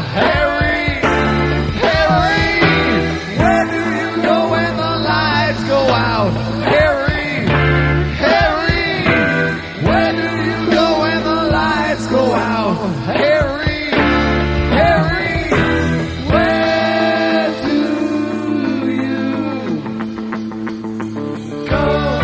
Harry, Harry, where do you go when the lights go out? Harry, Harry, where do you go when the lights go out? Harry, Harry, where do you go?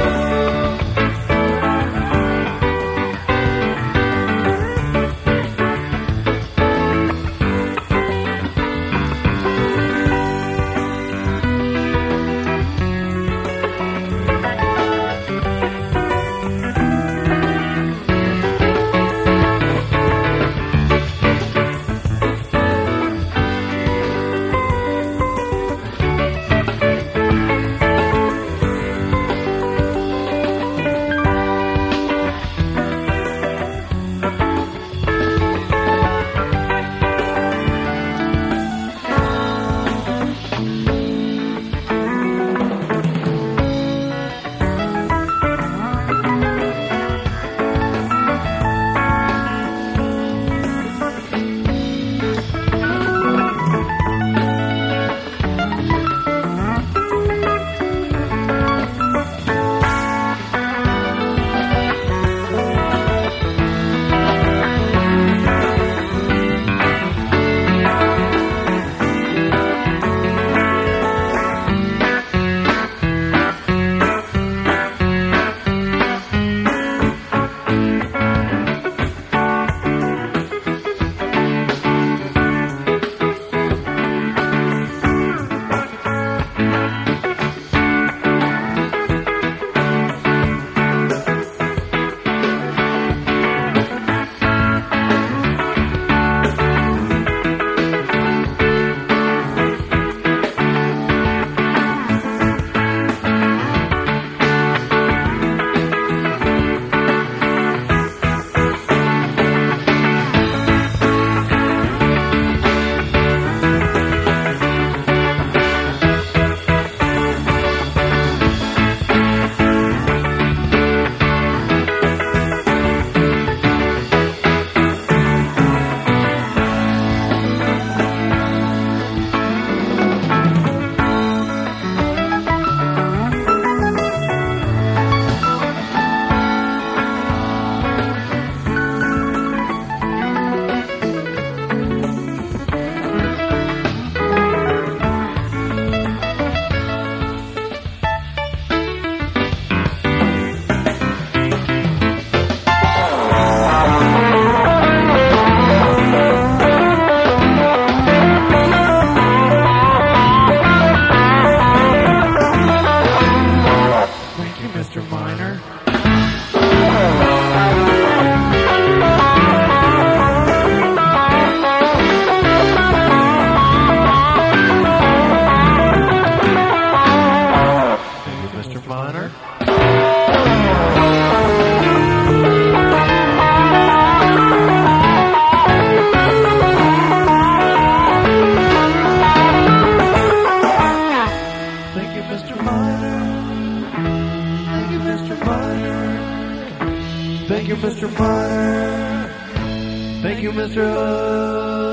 Thank you, Mr. Miner. Thank you, Mr.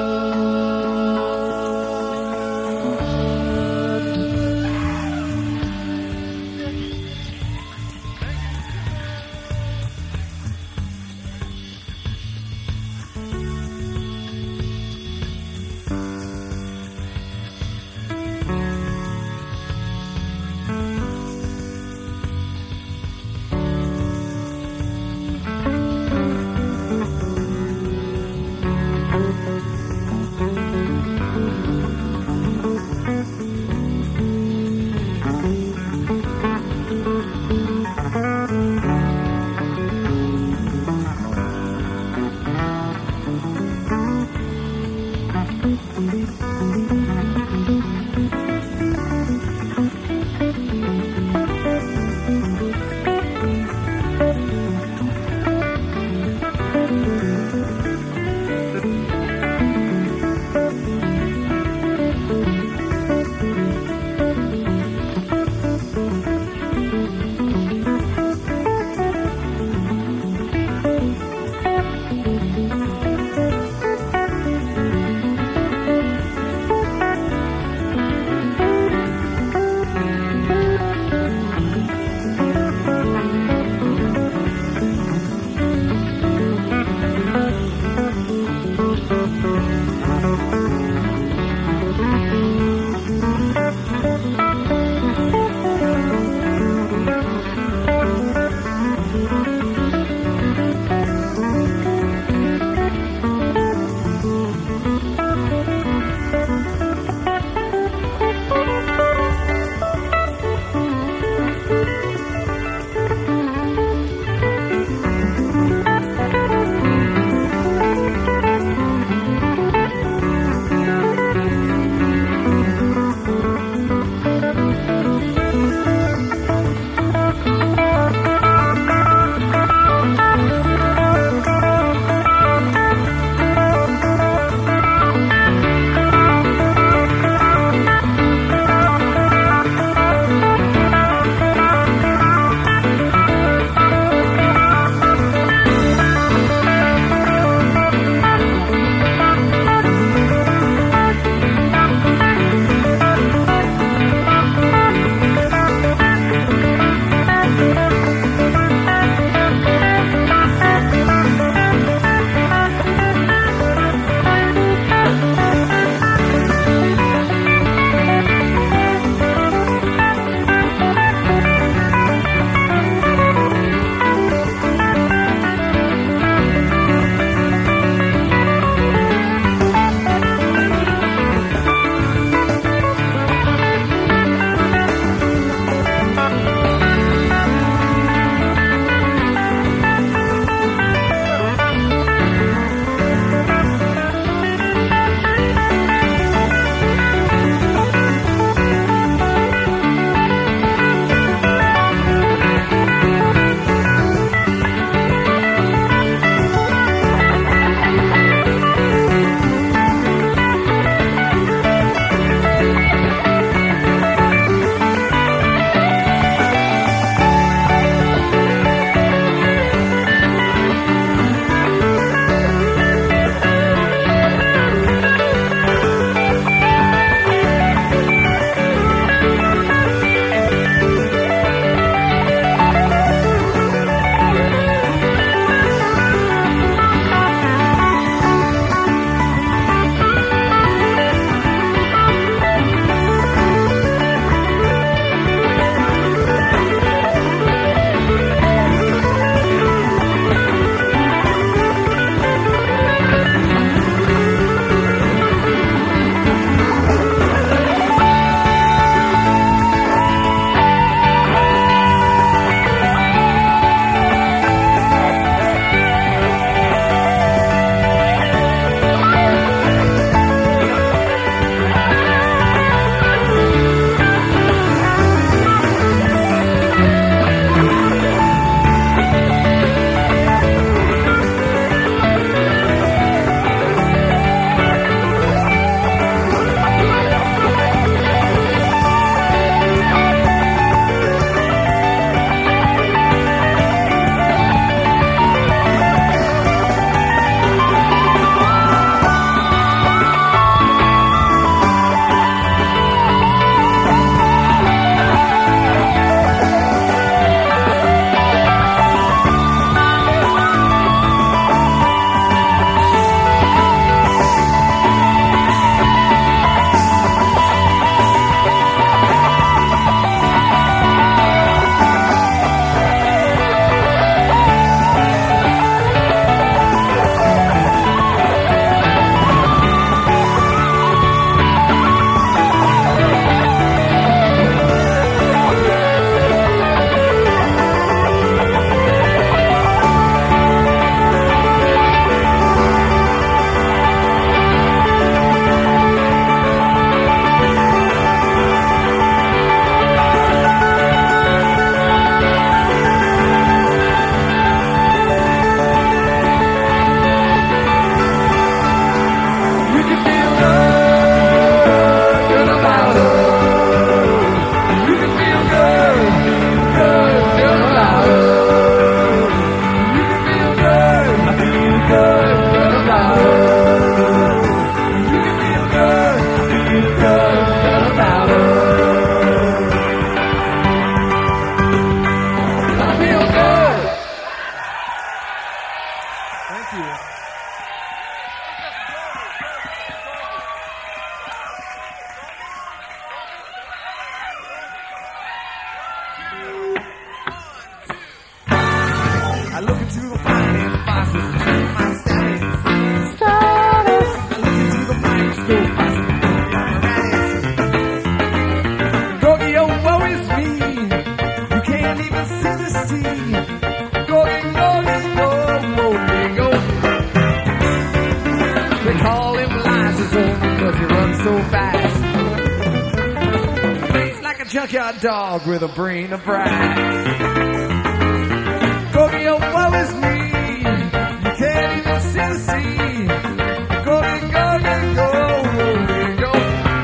look into the finance boxes and check my status. I look into the microscope, I see the apparatus. Gorgie, oh, woe is me. You can't even see the sea. Gorgie, Gorgie, go, Gorgie, go. They call him Lysozyme because he runs so fast. He's like a junkyard dog with a brain of brass. Gorgie, oh, woe is me. You can't even see the sea. Gorgie, Gorgie, go, Gorgie, go.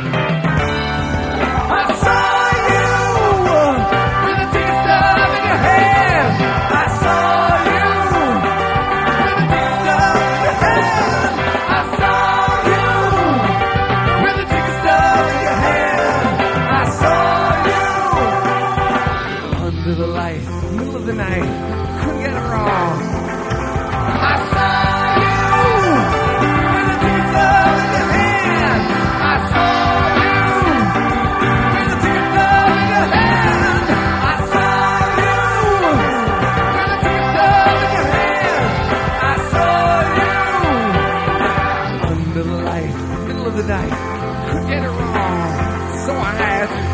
I saw you with a tea stub in your hand. I saw you with a tea stub in your hand. I saw you with a tea stub in your hand. I saw you under the light, middle of the night. Couldn't get it wrong. I saw you with a tea stub in your hand. I saw you with a tea stub in your hand. I saw you with a tea stub in your hand. I saw you under the light, middle of the night. Couldn't get it wrong, so I had to.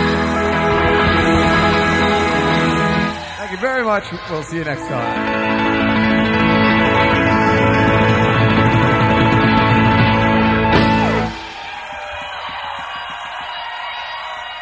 We'll see you next time.